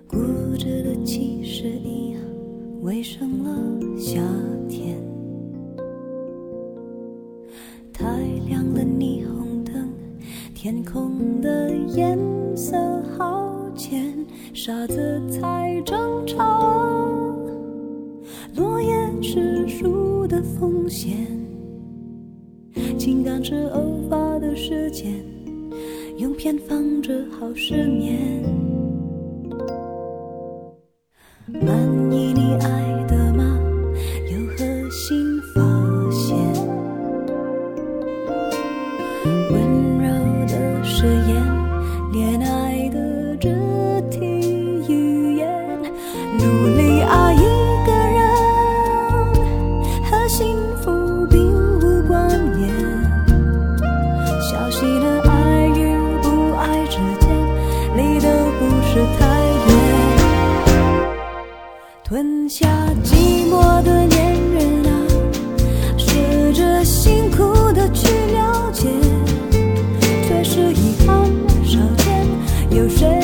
固执的其实已围上了夏天。太亮的霓虹灯，天空的颜色好浅，傻子才争吵，落叶是树的风险，情感是偶发的事件，用偏方治好失眠。满意你爱的吗？有何新发现？温柔的誓言，恋爱的肢体语言，努力爱一个人和幸福并无关联。小溪的爱与不爱之间，离得不是太远。吞下寂寞的恋人啊，试着辛苦的去了解，却是遗憾少见。有谁